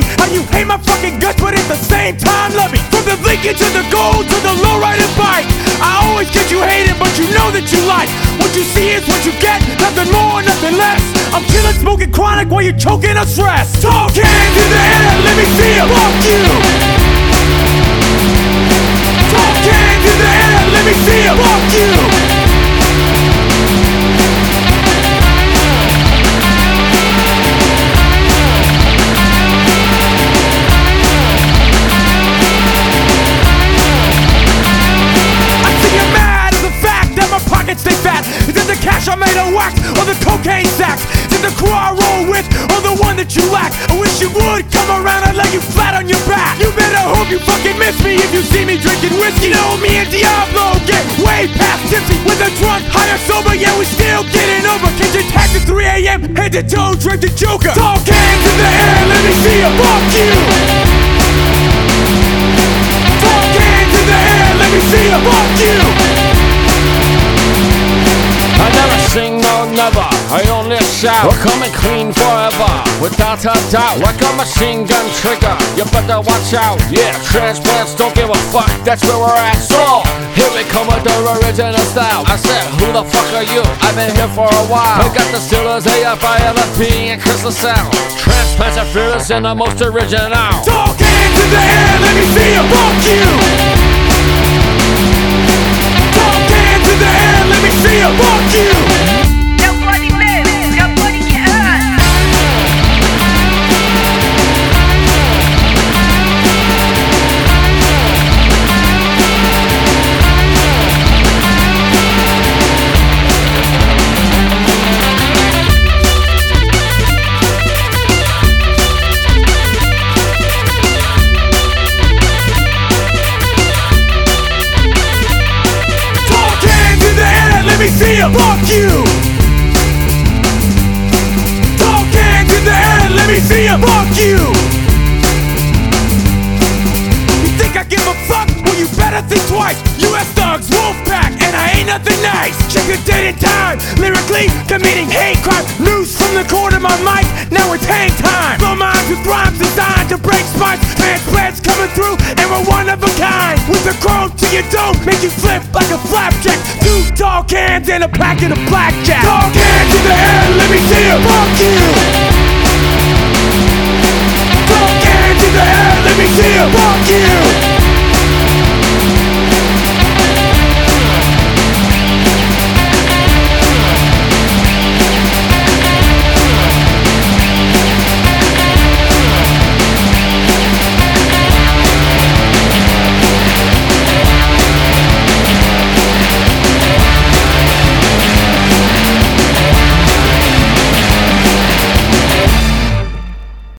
how you hate my fucking guts, but at the same time love me. From the Lincoln to the Gold to the lowrider bike, I always get you hated, but you know that you like. What you see is what you get, nothing more, nothing less. I'm killing, smoking chronic while you're choking on stress. Talk hands in the air, let me see ya. Fuck you. Talk hands in the air, let me see ya. Fuck you. Stay fat. Is it the cash I made on wax or the cocaine sacks? Is it the crew I roll with or the one that you lack? I wish you would come around and lay you flat on your back. You better hope you fucking miss me if you see me drinking whiskey. You know me and Diablo get way past tipsy. With a drunk, high or sober, yeah we still getting over. Catch your tax at 3 a.m. Head to toe, drink the Joker. Talk hands in the air, let me see ya. Fuck you. Talk hands in the air, let me see ya. Fuck you. I never sing, no never, I only shout. We're coming clean forever, without a doubt. Like a machine gun trigger, you better watch out. Yeah, transplants don't give a fuck, that's where we're at. So, here we come with the original style. I said, who the fuck are you? I've been here for a while. I got the Steelers, AFI, LFP, and Crystal Sound. Transplants are fearless and the most original. Talk hands in the air, let me see ya. Fuck you. Talk hands in the air, let me see ya. Fuck you. Nobody lives, nobody can earn. Let me see ya. Fuck you. Talk hands in the air, let me see ya. Fuck you. You think I give a fuck? Well, you better think twice. US Thugs, Wolfpack, and I ain't nothing nice. Check the date and time. Lyrically, committing hate crime. Loose from the corner of my mic, now it's hang time. Blow minds with rhymes designed to break spines. Transplants coming through, and we're one of a kind. With a chrome to your dome, make you flip like a flapjack. Two tall cans and a packet of blackjack. Talk hands in the air.